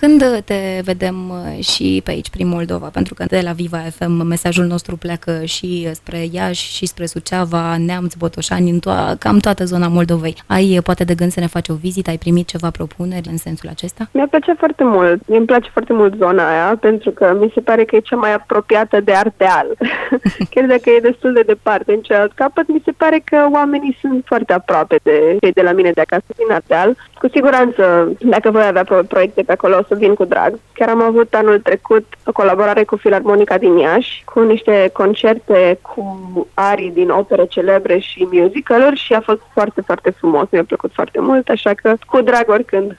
Când te vedem și pe aici, prin Moldova? Pentru că de la Viva FM mesajul nostru pleacă și spre Iași, și spre Suceava, Neamț, Botoșani, cam toată zona Moldovei. Ai poate de gând să ne faci o vizită? Ai primit ceva propuneri în sensul acesta? Mi-a plăcea foarte mult. Îmi place foarte mult zona aia, pentru că mi se pare că e cea mai apropiată de Ardeal. Chiar dacă e destul de departe în celălalt capăt, mi se pare că oamenii sunt foarte aproape de cei de la mine de acasă din Ardeal. Cu siguranță, dacă voi avea proiecte pe acolo, o să vin cu drag. Chiar am avut anul trecut o colaborare cu Filarmonica din Iași, cu niște concerte cu arii din opere celebre și musical-uri și a fost foarte, foarte frumos. Mi-a plăcut foarte mult, așa că cu drag oricând.